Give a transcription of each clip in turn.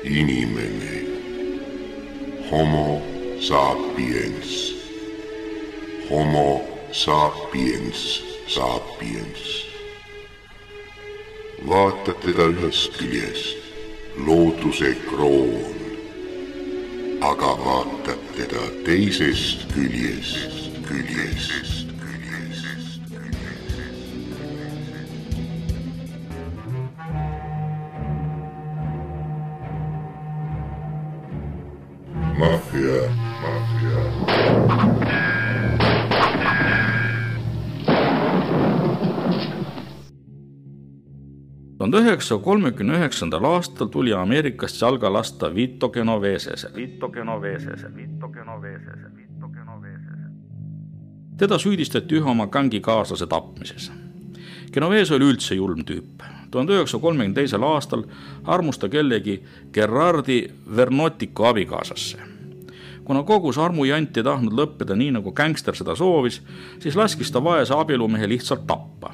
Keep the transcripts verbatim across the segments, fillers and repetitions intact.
inimene, homo sapiens, homo sapiens sapiens. Vaatad teda ühest küljest, looduse kroon, aga vaatad teda teisest küljest, küljest. Maffia, maffia. tuhande üheksasaja kolmekümne üheksandal aastal tuli Ameerikast jalga lasta Vito Genovesese. Vito Genovesese, Vito Genovesese, Vito Genovesese. Teda süüdistati ühe oma gangikaaslase tapmises. Genovese oli üldse julm tüüp. tuhande üheksasaja kolmekümne teisel aastal armus ta kellegi Gerardi Vernotiku abikaasasse. Kuna kogus armujant ei tahtnud lõppeda nii, nagu gängster seda soovis, siis laskis ta vaese abielumehe lihtsalt tappa.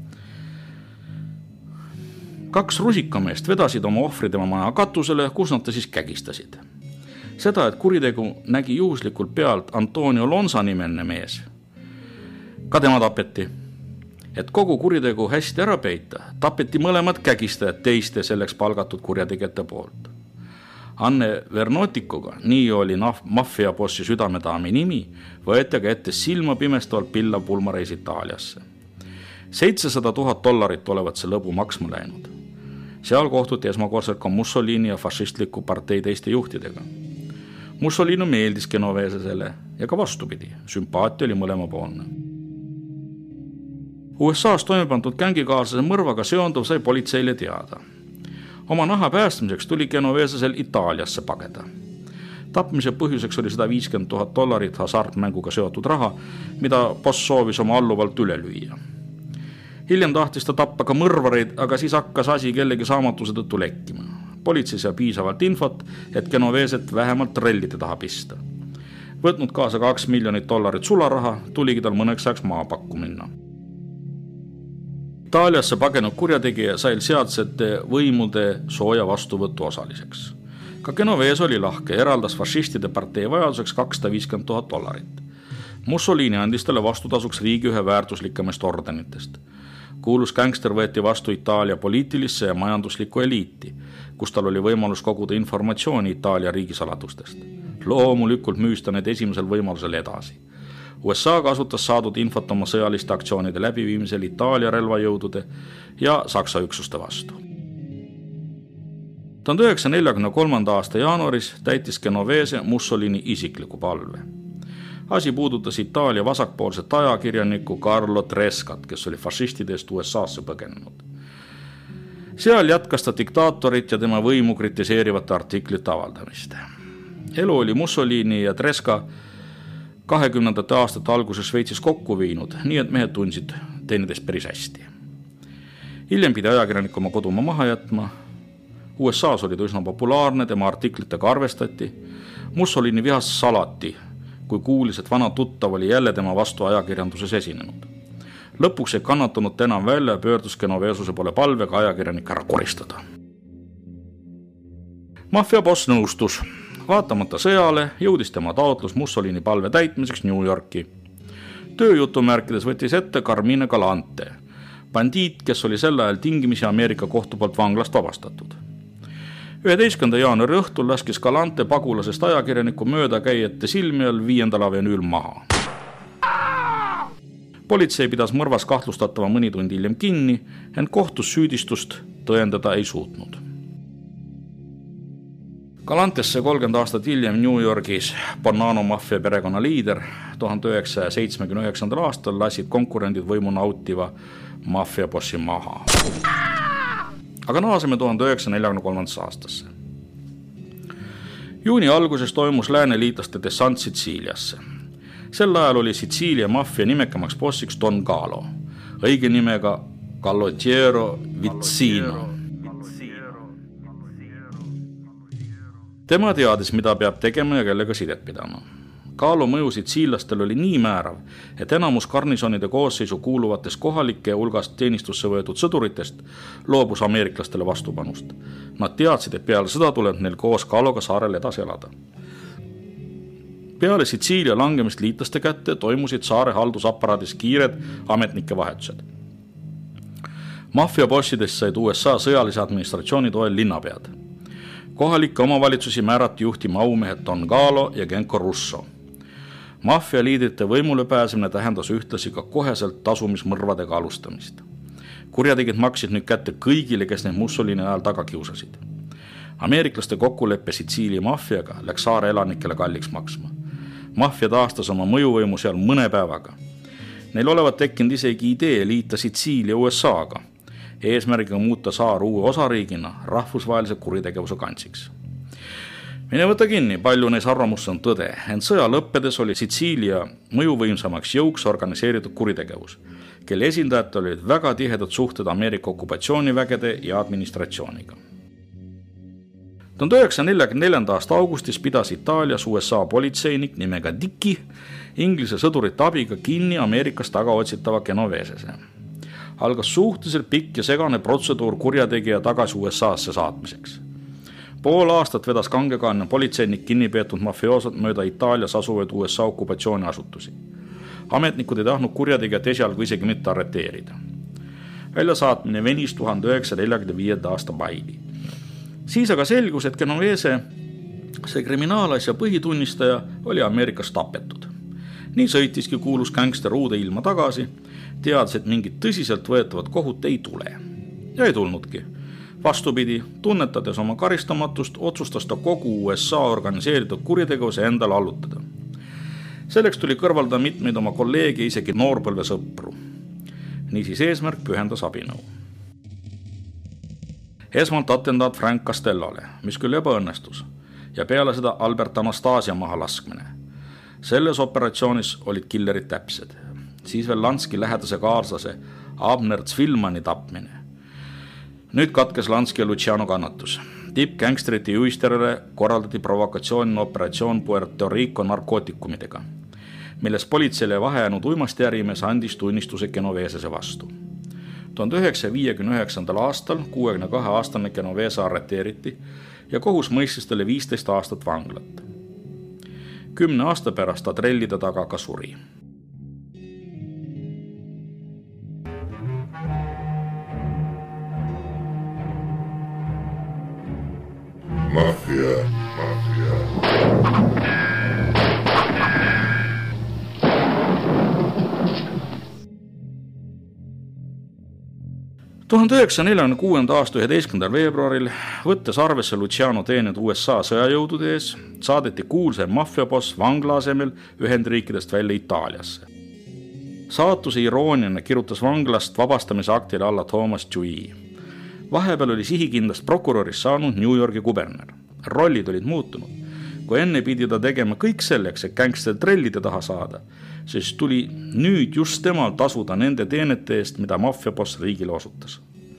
Kaks rusikameest vedasid oma ohvri tema maja katusele, kus nad ta siis kägistasid. Seda, et kuritegu nägi juhuslikult pealt Antonio Lonsa nimeline mees. Ka tema tapeti. Et kogu kuritegu hästi ära peita, tapeti mõlemad kägistajad teiste selleks palgatud kurjategijate poolt. Anne Vernotikuga, nii oli maffiabossi südamedaami nimi, võeti aga ette silma pimestavalt pillav pulmareis Itaaliasse. seitsesada tuhat dollarit olevat see lõbu maksma läinud. Seal kohtuti esmakordselt ka Mussolini ja fašistliku partei teiste juhtidega. Mussolini meeldis Genovesesele ja ka vastupidi, sümpaatia oli mõlemapoolne. U S A-s toimepandud gängikaaslase mõrvaga seonduv sai politseile teada. Oma naha päästmiseks tuli Genovesesel Itaaliasse pageda. Tapmise põhjuseks oli sada viiskümmend tuhat dollarit hasartmänguga seotud raha, mida boss soovis oma alluvalt üle lüüa. Hiljem tahtis ta tappa ka mõrvareid, aga siis hakkas asi kellegi saamatuse tõttu lekkima. Politsei sai piisavalt infot, et Genoveset vähemalt trellide taha pista. Võtnud kaasa kaks miljonit dollarit sularaha, tuligi tal mõneks ajaks maapakku minna. Itaaliasse pagenud kurjategija sai sealsete võimude sooja vastuvõttu osaliseks. Ka Genovese oli lahke, eraldas fašistide partei vajaduseks kakssada viiskümmend tuhat dollarit. Mussolini andis talle vastutasuks riigi ühe väärtuslikemest ordenitest. Kuulus gängster võeti vastu Itaalia poliitilisse ja majanduslikku eliiti, kus tal oli võimalus koguda informatsiooni Itaalia riigisaladustest. Loomulikult müüs ta need esimesel võimalusel edasi. U S A kasutas saadud infot oma sõjaliste aktsioonide läbiviimisel Itaalia relvajõudude ja Saksa üksuste vastu. tuhande üheksasaja neljakümne kolmanda aasta jaanuaris täitis Genovese Mussolini isikliku palve. Asi puudutas Itaalia vasakpoolset ajakirjanikku Carlo Trescat, kes oli fašistidest U S A-sse põgenenud. Seal jätkas ta diktaatorit ja tema võimu kritiseerivate artiklite avaldamist. Elu oli Mussolini ja Tresca kahekümnendate aastate alguses Šveitsis kokku viinud, nii et mehed tundsid teineteist päris hästi. Hiljem pidi ajakirjanik oma kodumaa maha jätma. U S A-s oli ta üsna populaarne, tema artiklitega arvestati. Mussolini vihas salati, kui kuulis, et vana tuttav oli jälle tema vastu ajakirjanduses esinenud. Lõpuks ei kannatanud ta enam välja ja pöördus Genovesuse poole palvega ajakirjanik ära koristada. Maffiaboss nõustus. Vaatamata sõjale jõudis tema taotlus Mussolini palve täitmiseks New Yorki. Tööjutumärkides võttis ette Carmine Galante, bandiit, kes oli sel ajal tingimisi Ameerika kohtu poolt vanglast vabastatud. üheteistkümnenda jaanuari õhtul laskis Galante pagulasest ajakirjaniku möödakäijate silmi all viiendal avenüül maha. Politsei pidas mõrvas kahtlustatava mõni tund hiljem kinni, ent kohtus süüdistust tõendada ei suutnud. Galantesse kolmkümmend aastat hiljem New Yorgis Bonanno maffia perekonna liider tuhande üheksasaja seitsmekümne üheksandal aastal lasid konkurendid võimu nautiva maffiabossi maha. Aga naaseme tuhande üheksasaja neljakümne kolmandasse aastasse. Juuni alguses toimus lääneliitlaste dessant Sitsiiliasse. Sel ajal oli Sitsiilia maffia nimekamaks bossiks Don Gallo, õige nimega Calogero Vizzino. Tema teadis, mida peab tegema ja kellega sidet pidama. Galo mõju sitsiillastel oli nii määrav, et enamus garnisonide koosseisu kuuluvatest kohalike hulgast teenistusse võetud sõduritest loobus ameeriklastele vastupanust. Nad teadsid, et peale sõda tuleb neil koos Galoga saarel edasi elada. Peale Sitsiilia langemist liitlaste kätte toimusid saare haldusaparaadis kiired ametnike vahetused. Maffiabossidest said U S A sõjalise administratsiooni toel linnapead. Kohalikke omavalitsusi määrati juhtima aumehed Don Galo ja Genco Russo. Maffialiidrite võimule pääsemine tähendas ühtlasi ka koheselt tasumismõrvadega alustamist. Kurjategid maksid nüüd kätte kõigile, kes neid Mussolini ajal taga kiusasid. Ameeriklaste kokkuleppe Sitsiilia maffiaga läks saare elanikele kalliks maksma. Maffia taastas oma mõjuvõimu seal mõne päevaga. Neil olevat tekkinud isegi idee liita Sitsiilia U S A-ga, eesmärgiga muuta saar uue osariigina rahvusvahelise kuritegevuse kantsiks. Mine võta kinni, palju neis arvamus on tõde, ent sõja lõppedes oli Sitsiilia mõjuvõimsamaks jõuks organiseeritud kuritegevus, kelle esindajad olid väga tihedad suhted Ameerika okupatsioonivägede ja administratsiooniga. tuhande üheksasaja neljakümne neljanda aasta augustis pidas Itaalias U S A politseinik nimega Dicki Inglise sõdurite abiga kinni Ameerikas taga otsitava Genovesese. Algas suhteliselt pikk ja segane protseduur kurjategija tagasi U S A-sse saatmiseks. Pool aastat vedas kangekaanne politseinik kinni peetud mafioosad mööda Itaalias asuvaid U S A okupatsiooniasutusi. Ametnikud ei tahtnud kurjategijat esialgu isegi mitte arreteerida. Väljasaatmine venis tuhande üheksasaja neljakümne viienda aasta maini. Siis aga selgus, et Genovese, see kriminaalasja põhitunnistaja, oli Ameerikas tapetud. Nii sõitiski kuulus gängster uude ilma tagasi, teades, et mingit tõsiselt võetavat kohut ei tule. Ja ei tulnudki. Vastupidi, tunnetades oma karistamatust, otsustas ta kogu U S A organiseeritud kuritegevuse endale allutada. Selleks tuli kõrvalda mitmeid oma kolleegi, isegi noorpõlve sõpru. Niisiis eesmärk pühendas abinõu. Esmalt atendaat Frank Castellole, mis küll ebaõnnestus, ja peale seda Albert Anastasia maha laskmine. Selles operatsioonis olid killerid täpsed. Siis veel Lanski lähedase kaarslase Abner Zwilmani tapmine. Nüüd katkes Lanski ja Luciano kannatus. Tippgängsterite juisterele korraldati provokatsioonine operatsioon Puerto Rico narkootikumidega, milles politseile vahejäänud uimasti ärimees andis tunnistuse Genovesese vastu. tuhande üheksasaja viiekümne üheksandal aastal kuuekümne kahe aastane Genovese arreteeriti ja kohus mõistis talle viisteist aastat vanglat. Kümne aasta pärast ta trellide taga ka suri. Mafia, mafia. tuhande üheksasaja neljakümne kuuenda aasta üheteistkümnendal veebruaril, võttes arvesse Luciano teened U S A sõjajõudude ees, saadeti kuulse maffiaboss vangla asemel Ühendriikidest välja Itaaliasse. Saatuse irooniana kirjutas vanglast vabastamise aktile alla Thomas Dewey. Vahepeal oli sihikindlast prokurorist saanud New Yorgi kuberner. Rollid olid muutunud. Kui enne pidi ta tegema kõik selleks, et gängster trellide taha saada, siis tuli nüüd just temal tasuda nende teenete eest, mida maffiaboss riigile osutas.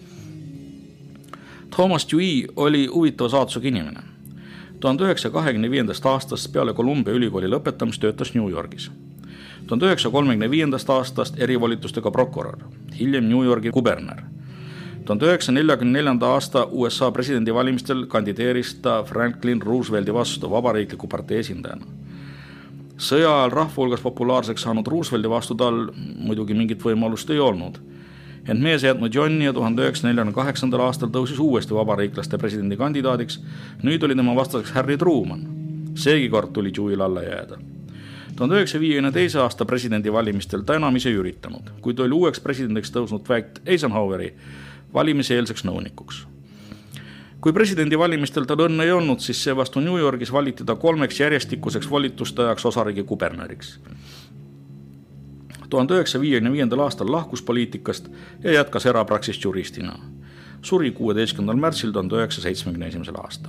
Thomas Dewey oli huvitava saatusega inimene. tuhande üheksasaja kahekümne viiendast aastast peale Columbia ülikooli lõpetamist töötas New Yorgis. tuhande üheksasaja kolmekümne viiendast aastast erivolitustega prokurör, hiljem New Yorgi kuberner. tuhande üheksasaja neljakümne neljanda aasta U S A presidendivalimistel kandideeris ta Franklin Roosevelti vastu vabariikliku partei esindajana. Sõja ajal rahva hulgas populaarseks saanud Roosevelti vastu tal muidugi mingit võimalust ei olnud. Ent mees jätnud Jonni ja tuhande üheksasaja neljakümne kaheksandal aastal tõusis uuesti vabariiklaste presidendi kandidaadiks. Nüüd oli tema vastaseks Harry Truman. Seegi kord tuli Dewey'l alla jääda. tuhande üheksasaja viiekümne teise aasta presidendivalimistel ta enam ise ei üritanud, kuid oli uueks presidendiks tõusnud Dwight Eisenhoweri valimiseelseks nõunikuks. Kui presidendivalimistel tal õnne ei olnud, siis seevastu New Yorgis valiti ta kolmeks järjestikuseks volitustajaks osariigi kuberneriks. tuhande üheksasaja viiekümne viiendal aastal lahkus poliitikast ja jätkas erapraksist juristina. Suri kuueteistkümnendal märtsil tuhande üheksasaja seitsmekümne esimesel aastal.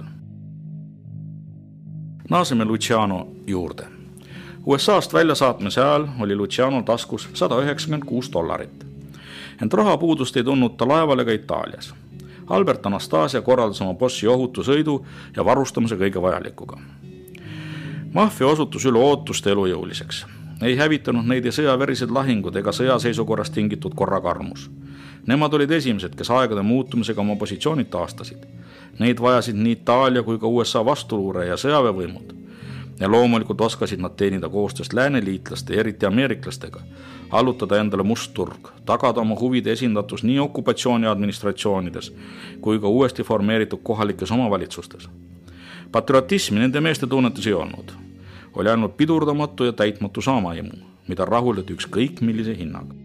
Naaseme Luciano juurde. U S A-st väljasaatmise ajal oli Luciano taskus sada üheksakümmend kuus dollarit. Ent rahapuudust ei tundnud ta laevale ka Itaalias. Albert Anastasia korraldas oma bossi ohutu sõidu ja varustamise kõige vajalikuga. Maffia osutus üle ootuste elujõuliseks. Ei hävitanud neid ei sõjavärised lahingud ega sõjaseisukorrast tingitud korrakarmus. Nemad olid esimesed, kes aegade muutumisega oma positsioonid taastasid. Neid vajasid nii Itaalia kui ka U S A vastuluure ja sõjaväevõimud. Ja loomulikult oskasid nad teenida koostööst lääneliitlaste ja eriti ameeriklastega, allutada endale must turg, tagada oma huvide esindatus nii okupatsiooni administratsioonides kui ka uuesti formeeritud kohalikes omavalitsustes. Patriotismi nende meeste tunnetus ei olnud. Oli ainult pidurdamatu ja täitmatu saamaimu, mida rahuldati ükskõik millise hinnaga.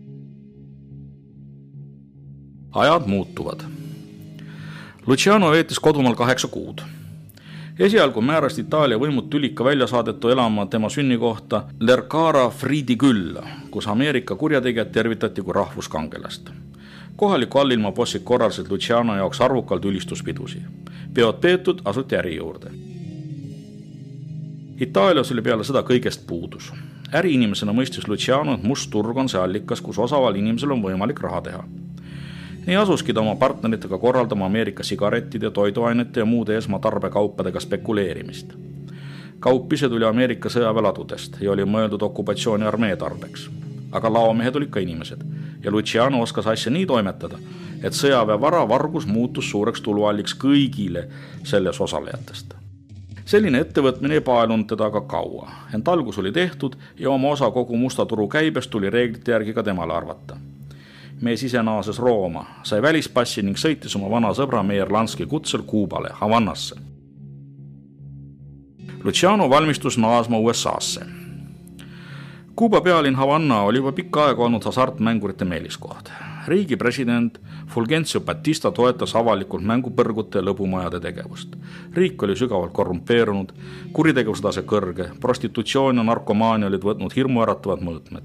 Ajad muutuvad. Luciano veetis kodumaal kaheksa kuud. Esialgu määrast Itaalia võimud tülika väljasaadettu elama tema sünnikohta Lercara Fridi külla, kus Ameerika kurjategijad tervitati kui rahvuskangelast. Kohaliku allilma bossid korraldasid Luciano jaoks arvukalt ülistuspidusi. Peod peetud, asuti äri juurde. Itaalias oli peale seda kõigest puudus. Äriinimesena mõistis Luciano, et must turg on see allikas, kus osaval inimesel on võimalik raha teha. Nii asuski ta oma partneritega korraldama Ameerika sigarettide, toiduainete ja muude esmatarbekaupadega spekuleerimist. Kaup ise tuli Ameerika sõjaväeladudest ja oli mõeldud okupatsiooni armee tarbeks. Aga laomehed olid ka inimesed ja Luciano oskas asja nii toimetada, et sõjaväevara vargus muutus suureks tulualliks kõigile selles osalejatest. Selline ettevõtmine ei paelunud teda aga kaua, ent algus oli tehtud ja oma osa kogu musta turu käibest tuli reeglite järgi ka temale arvata. Mees ise naases Rooma, sai välispassi ning sõitis oma vana sõbra Meyer Lansky kutsel Kuubale, Havannasse. Luciano valmistus naasma U S A-sse. Kuuba pealinn Havanna oli juba pikka aega olnud hasartmängurite meeliskohad. Riigi president Fulgencio Batista toetas avalikult mängupõrgute ja lõbumajade tegevust. Riik oli sügavalt korrumpeerunud, kuritegevuse tase kõrge, prostitutsioon ja narkomaania olid võtnud hirmuäratavad mõõtmed.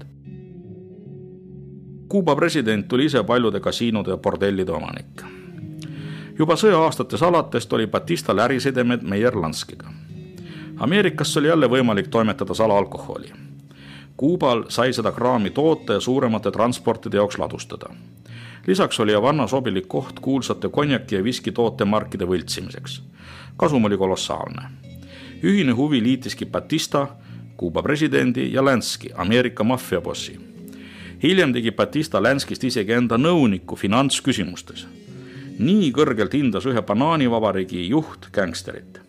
Kuuba president tuli ise paljude kasiinode ja bordellide omanik. Juba sõja aastates alatest oli Batistal ärisedemed Meyer Lanskyga. Ameerikas oli jälle võimalik toimetada salaalkoholi. Kuubal sai seda kraami toota ja suuremate transportide jaoks ladustada. Lisaks oli Havanna sobilik koht kuulsate konjaki ja viski tootemarkide võltsimiseks. Kasum oli kolossaalne. Ühine huvi liitiski Batista, Kuuba presidendi ja Lansky, Ameerika maffiabossi. Hiljem tegi Batista Lanskist isegi enda nõuniku finantsküsimustes. Nii kõrgelt hindas ühe banaanivabariigi juht gängsterit.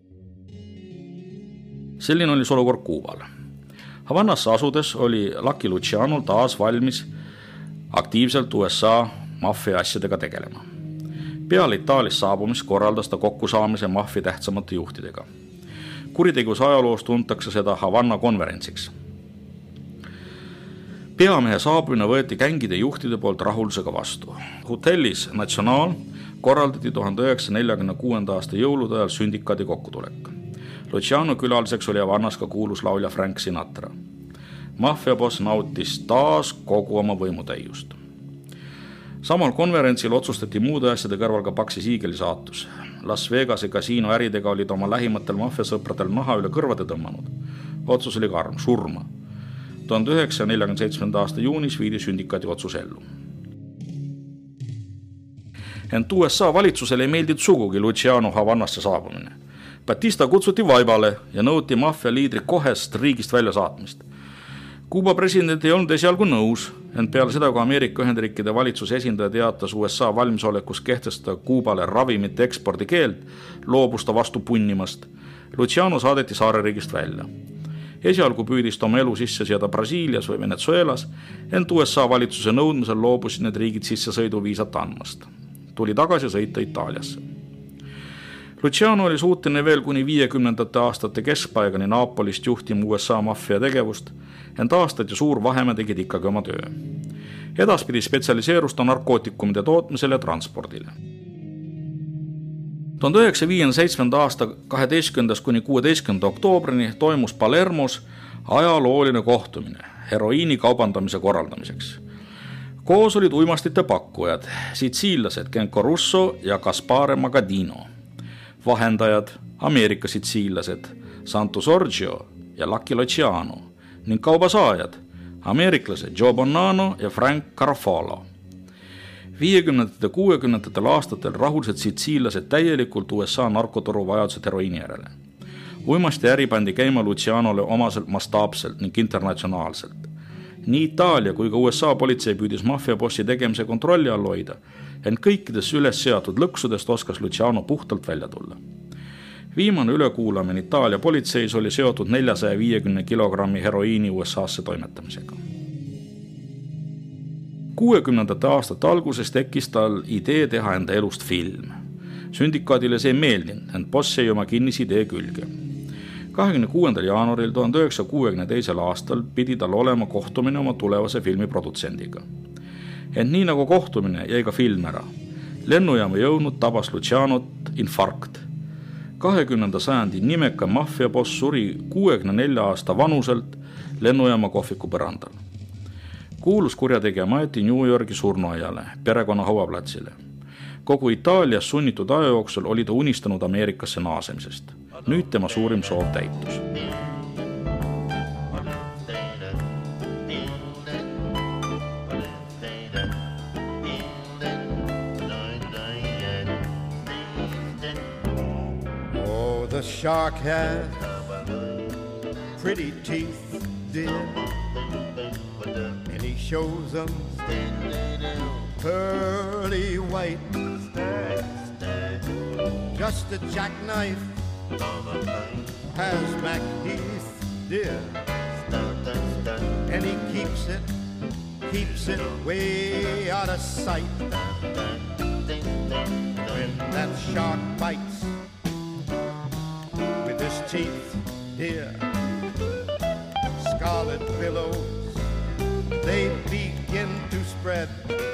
Selline oli olukord Kuubal. Havannasse asudes oli Lucky Luciano taas valmis aktiivselt U S A maffia asjadega tegelema. Peale Itaalias saabumist korraldas ta kokkusaamise maffia tähtsamate juhtidega. Kuritegevuse ajaloos tuntakse seda Havanna konverentsiks. Peamehe saabumine võeti gängide juhtide poolt rahuldusega vastu. Hotellis National korraldati tuhande üheksasaja neljakümne kuuenda aasta jõulude ajal sündikaadi kokkutulek. Luciano külaliseks oli Havannas ka kuulus laulja Frank Sinatra. Maffiaboss nautis taas kogu oma võimutäiust. Samal konverentsil otsustati muude asjade kõrval ka Paksi Siigeli saatus. Las Vegase kasiino äridega olid oma lähimatel maffiasõpradel naha üle kõrvade tõmmanud. Otsus oli karm, surma. tuhande üheksasaja neljakümne seitsmenda aasta juunis viidi sündikaadi otsus ellu. Ent U S A valitsusele ei meeldinud sugugi Luciano Havannasse saabumine. Batista kutsuti vaibale ja nõuti maffia liidri kohest riigist välja saatmist. Kuuba president ei olnud esialgu nõus, ent peale seda, kui Ameerika Ühendriikide valitsuse esindaja teatas U S A valmisolekus kehtestada Kuubale ravimite ekspordi keeld, loobus ta vastu punnimast. Luciano saadeti saareriigist välja. Esialgu püüdis ta oma elu sisse seada Brasiilias või Venezuelas, ent U S A valitsuse nõudmisel loobusid need riigid sissesõiduviisat andmast. Tuli tagasi sõita Itaaliasse. Luciano oli suuteline veel kuni viiekümnendate aastate keskpaigani Naapolist juhtima U S A maffia tegevust, ent aastad ja suur vahemäe tegid ikkagi oma töö. Edaspidi spetsialiseerus ta narkootikumide tootmisele ja transpordile. tuhande üheksasaja viiekümne seitsmenda aasta kaheteistkümnendast kuni kuueteistkümnenda oktoobrini toimus Palermos ajalooline kohtumine heroiini kaubandamise korraldamiseks. Koos olid uimastite pakkujad, sitsiillased Genco Russo ja Gaspare Magadino, vahendajad Ameerika sitsiillased Santo Sorgio ja Lucky Luciano ning kaubasaajad ameeriklased Joe Bonanno ja Frank Carafalo. viiekümnendatel ja kuuekümnendatel aastatel rahulsed sitsiillased täielikult U S A narkoturu vajadused heroiini järele. uimasti äri pandi käima Lucianole omaselt mastaapselt ning internatsionaalselt. Nii Itaalia kui ka U S A politsei püüdis maffiabossi tegemise kontrolli all hoida, ent kõikides üles seatud lõksudest oskas Luciano puhtalt välja tulla. Viimane ülekuulamine Itaalia politseis oli seotud neljasaja viiekümne kilogrammi heroiini U S A-sse toimetamisega. kuuekümnendate aastate alguses tekkis tal idee teha enda elust film. Sündikaadile see ei meeldinud, ent boss jäi oma kinnisidee külge. kahekümne kuuendal jaanuaril tuhande üheksasaja kuuekümne teisel aastal pidi tal olema kohtumine oma tulevase filmi produtsendiga. Ent nii nagu kohtumine jäi ka film ära. Lennujaama jõudnud tabas Lucianot infarkt. kahekümnenda sajandi nimeka maffiaboss suri kuuekümne nelja aasta vanuselt lennujaama kohviku põrandal. Kuulus kurjategija maeti New Yorgi surnuaiale, perekonna hauaplatsile. Kogu Itaalias sunnitud aja jooksul oli ta unistanud Ameerikasse naasemisest. Nüüd tema suurim soov täitus. Oh, the shark has pretty teeth, dear, and he shows them pearly white, just a jackknife has MacHeath, dear, and he keeps it, keeps it way out of sight. When that shark bites with his teeth, dear, scarlet billows, they begin to spread.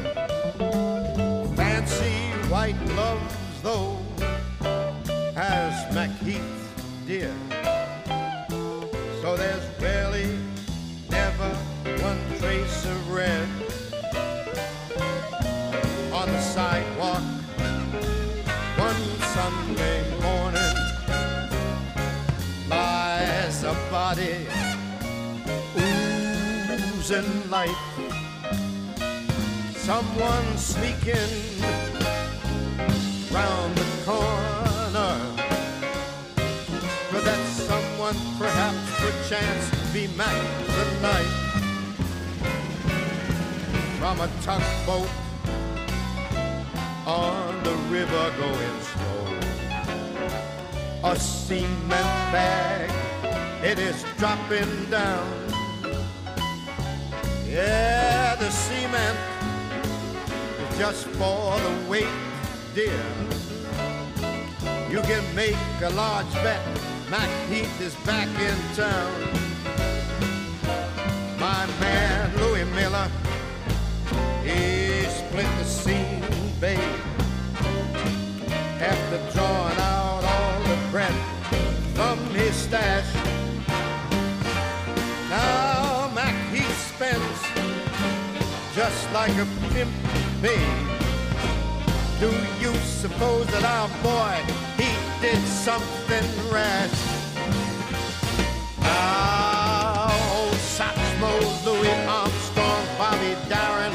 Fancy white gloves, though, has MacHeath, dear. So there's barely never one trace of red on the sidewalk one Sunday morning. Lies a body oozing light. Someone sneaking round the corner. Could that someone perhaps perchance be Mac tonight? From a tugboat on the river going slow, a cement bag, it is dropping down. Yeah, the cement is just for the weight, dear. You can make a large bet MacHeath is back in town. My man Louis Miller, he split the scene, babe, after drawing out all the bread from his stash. Now MacHeath spends just like a pimp, babe. Do you suppose that our boy, he did something rash? Now old Satchmo, Louis Armstrong, Bobby Darin,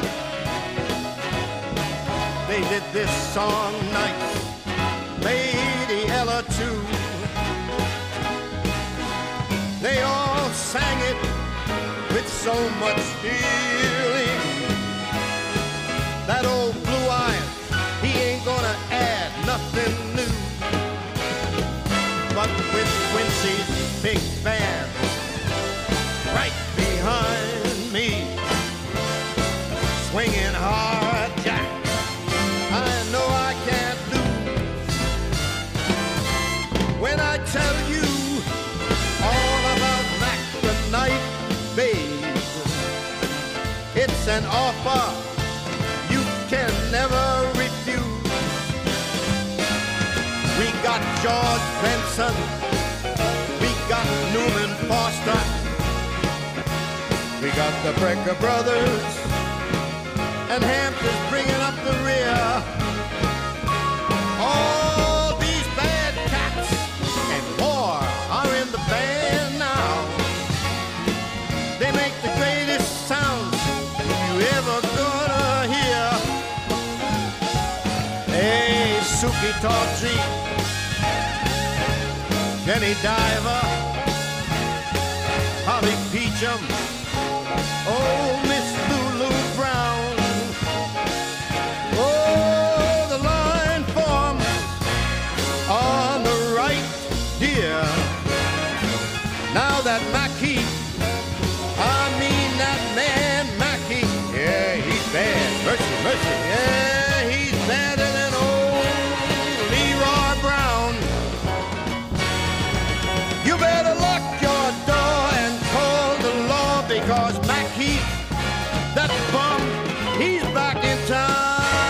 they did this song nice. Lady Ella too. They all sang it with so much feeling. That old Blue Eyes, he ain't gonna add nothing new. But with Quincy's big band right behind me, swinging hard jack, I know I can't lose. When I tell you all about Mac tonight, babe, it's an offer you can never refuse. We got George Benson, we got Newman Foster, we got the Brecker Brothers, and Hampton's bringing up the rear. All these bad cats and more are in the band now. They make the greatest sounds you ever gonna hear. Hey, Suki Tawdry, Jenny Diver, Holly Peachum, oh, Miss Lulu Brown. Oh, the line forms on the right, dear. Now that Mackie, I mean that man Mackie, yeah, he's bad. Mercy, mercy, yeah, he's badder than old Leroy Brown. You better lock your door and call the law, because Mackie, that bum, he's back in town.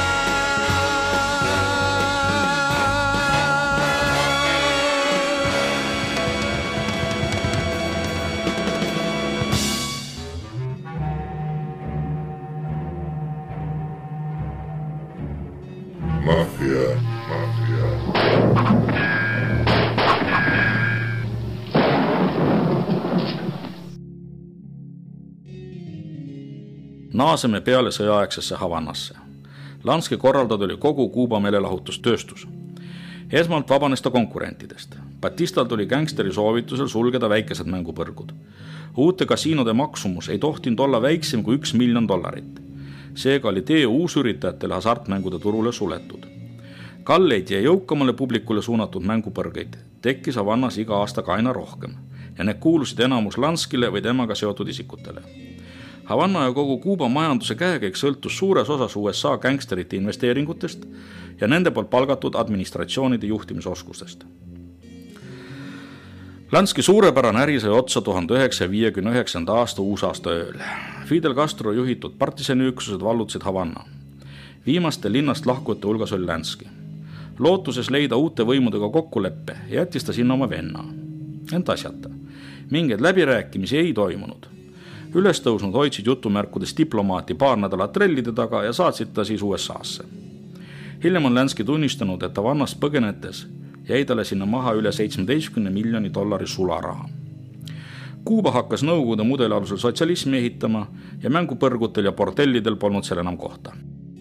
Mafia, mafia. Naaseme peale sõjaaegsesse Havannasse. Lanski korraldada oli kogu Kuuba meelelahutustööstus. Esmalt vabanes ta konkurentidest. Batistal tuli gängsteri soovitusel sulgeda väikesed mängupõrgud. Uute kasiinode maksumus ei tohtinud olla väiksem kui üks miljon dollarit. Seega oli tee uusüritajatele hasartmängude turule suletud. Kalleid ja jõukamale publikule suunatud mängupõrgeid tekkis Havannas iga aastaga aina rohkem ja need kuulusid enamus Lanskile või temaga seotud isikutele. Havanna ja kogu Kuuba majanduse käekäik sõltus suures osas U S A gängsterite investeeringutest ja nende poolt palgatud administratsioonide juhtimisoskustest. Lanski suurepärane äri sai otsa tuhande üheksasaja viiekümne üheksanda aasta uusaasta ööl. Fidel Castro juhitud partisaniüksused vallutasid Havanna. Viimaste linnast lahkujate hulgas oli Lanski. Lootuses leida uute võimudega kokkuleppe jättis ta sinna oma venna. Ent asjata. Mingeid läbirääkimisi ei toimunud. Üles tõusnud hoidsid jutumärkudes diplomaati paar nädalat trellide taga ja saatsid ta siis U S A-sse. Hiljem on Lanski tunnistanud, et Havannast põgenetes jäi talle sinna maha üle seitsmeteistkümne miljoni dollari sularaha. Kuuba hakkas nõukogude mudeli alusel sotsialismi ehitama ja mängupõrgutel ja bordellidel polnud seal enam kohta.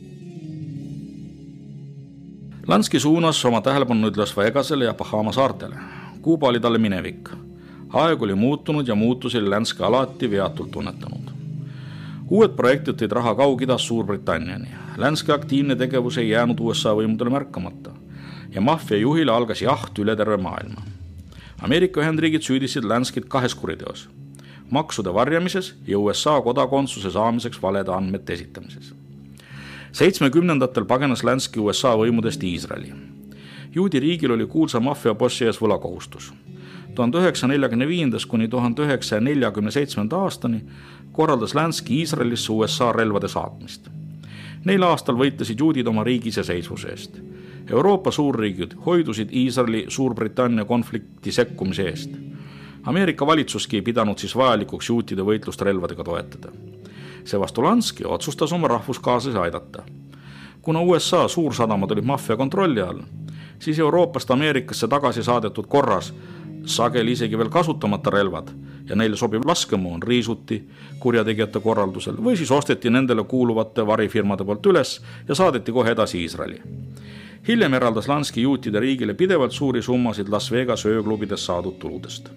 Lanski suunas oma tähelepanu Las Vegasele ja Bahama saartele. Kuuba oli talle minevik. Aeg oli muutunud ja muutusi Lanski alati veatult tunnetanud. Uued projektid tõid raha Kaug-Idas Suurbritanniani. Lanski aktiivne tegevus ei jäänud U S A võimudele märkamata ja maffia juhile algas jaht üle terve maailma. Ameerika Ühendriigid süüdisid Lanskit kahes kuriteos, maksude varjamises ja U S A kodakondsuse saamiseks valede andmete esitamises. seitsmekümnendatel pagenas Lanski U S A võimudest Iisraeli. Juudi riigil oli kuulsa maffia bossi ees võlakohustus. tuhande üheksasaja neljakümne viiendast kuni tuhande üheksasaja neljakümne seitsmenda aastani korraldas Lanski Iisraelisse U S A relvade saatmist. Neil aastal võitlesid juudid oma riigi iseseisvuse eest. Euroopa suurriigid hoidusid Iisraeli Suurbritannia konflikti sekkumise eest. Ameerika valitsuski ei pidanud siis vajalikuks juutide võitlust relvadega toetada. Seevastu Lanski otsustas oma rahvuskaaslasi aidata. Kuna U S A suursadamad olid maffia kontrolli all, siis Euroopast Ameerikasse tagasi saadetud korras sageli isegi veel kasutamata relvad ja neile sobiv laskemoon riisuti kurjategijate korraldusel või siis osteti nendele kuuluvate varifirmade poolt üles ja saadeti kohe edasi Iisraeli. Hiljem eraldas Lanski juutide riigile pidevalt suuri summasid Las Vegas ööklubides saadud tuludest.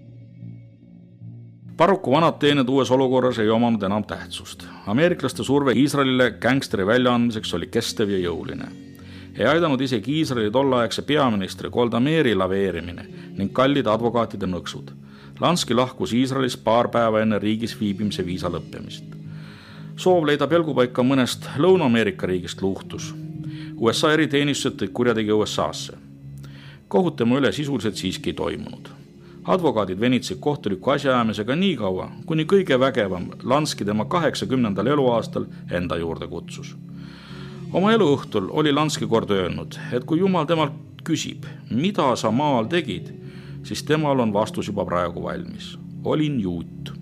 Paraku vanad teened uues olukorras ei omanud enam tähtsust. Ameeriklaste surve Iisraelile gängsteri väljaandmiseks oli kestev ja jõuline. Ei aidanud isegi Iisraeli tollaegse peaministri Golda Meiri laveerimine ning kallid advokaatide nõksud. Lanski lahkus Iisraelis paar päeva enne riigis viibimise viisa lõppemist. Soov leida pelgupaika mõnest Lõuna-Ameerika riigist luhtus. U S A eriteenistused tõid kurjategija U S A-sse. Kohut tema üle sisuliselt siiski ei toimunud. Advokaadid venitsid kohtuliku asjaajamisega nii kaua, kuni kõige vägevam Lanski tema kaheksakümnendal eluaastal enda juurde kutsus. Oma eluõhtul oli Lanski kord öelnud, et kui Jumal temalt küsib, mida sa maal tegid, siis temal on vastus juba praegu valmis. Olin juut.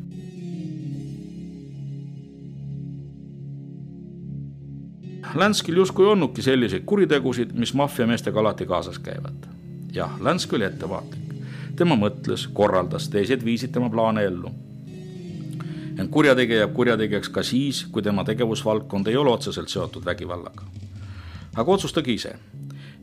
Lanskil justkui onnudki selliseid kuritegusid, mis maffiameestega alati kaasas käivad. Jah, Lanski oli ettevaatlik. Tema mõtles, korraldas, teised viisid tema plaane ellu. Ent kurjategija jääb kurjategijaks ka siis, kui tema tegevusvaldkond ei ole otseselt seotud vägivallaga. Aga otsustage ise.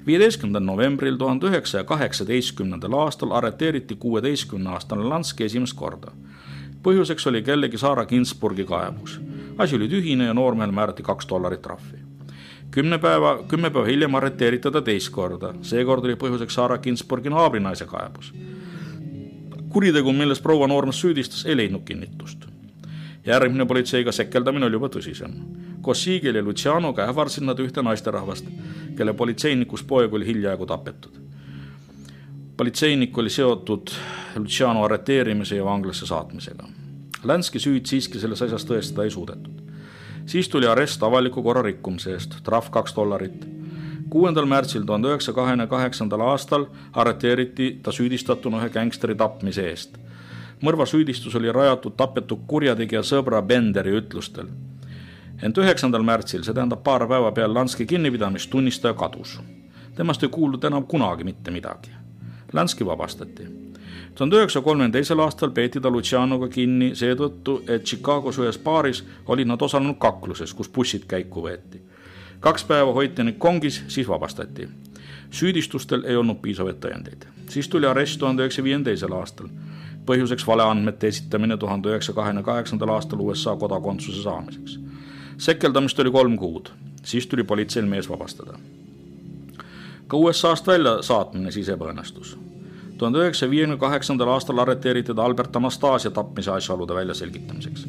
viieteistkümnendal novembril tuhande üheksasaja kaheksateistkümnendal aastal arreteeriti kuueteistkümneaastane Lanski esimest korda. Põhjuseks oli kellegi Saara Ginsburgi kaebus. Asi oli tühine ja noormehel määrati kaks dollarit trahvi. Kümne päeva, kümme päeva hiljem arreteeriti ta teist korda. Seekord oli põhjuseks Saara Ginsburgi naabrinaise kaebus. Kuritegu, milles proua noormees süüdistas, ei leidnud kinnitust. Järgmine politseiga sekkeldamine oli juba tõsisem. Koos Siegel ja Lucianoga ähvardasid nad ühte naisterahvast, kelle politseinikus poeg oli hiljaaegu tapetud. Politseinik oli seotud Luciano arreteerimise ja vanglasse saatmisega. Lanski süüd siiski selles asjas tõestada ei suudetud. Siis tuli arrest avaliku korra rikkumise eest, trahv kaks dollarit. kuuendal märtsil tuhande üheksasaja kahekümne kaheksandal aastal arreteeriti ta süüdistatuna ühe gängsteri tapmise eest. Mõrva süüdistus oli rajatud tapetud kurjategija sõbra Benderi ütlustel. Ent üheksandal märtsil, see tähendab paar päeva peal Lanski kinnipidamist, tunnistaja kadus. Temast ei kuuldud enam kunagi mitte midagi. Lanski vabastati. tuhande üheksasaja kolmekümne teisel aastal peeti ta Lucianoga kinni seetõttu, et Chicagos ühes baaris olid nad osalenud kakluses, kus bussid käiku võeti. Kaks päeva hoiti neid kongis, siis vabastati. Süüdistustel ei olnud piisavaid tõendeid. Siis tuli arrest tuhande üheksasaja viiekümne teisel aastal. Põhjuseks valeandmete esitamine tuhande üheksasaja kahekümne kaheksandal aastal U S A kodakondsuse saamiseks. Sekkeldamist oli kolm kuud, siis tuli politseil mees vabastada. Ka U S A-st välja saatmine siis ebaõnnestus. tuhande üheksasaja viiekümne kaheksandal aastal arreteeriti ta Albert Anastasia tapmise asjaolude väljaselgitamiseks.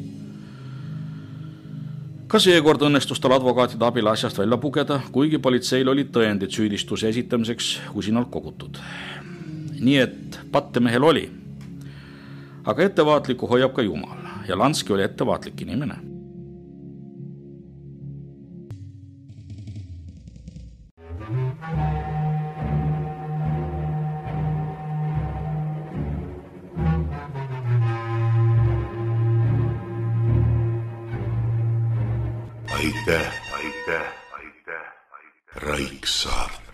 Ka seekord õnnestus tal advokaatide abil asjast välja pugeda, kuigi politseil olid tõendid süüdistuse esitamiseks usinalt kogutud. Nii et pattemehel oli. Aga ettevaatlikku hoiab ka Jumal ja Lanski oli ettevaatlik inimene. Aitäh, aitäh, aitäh, aitäh. Raiksaart.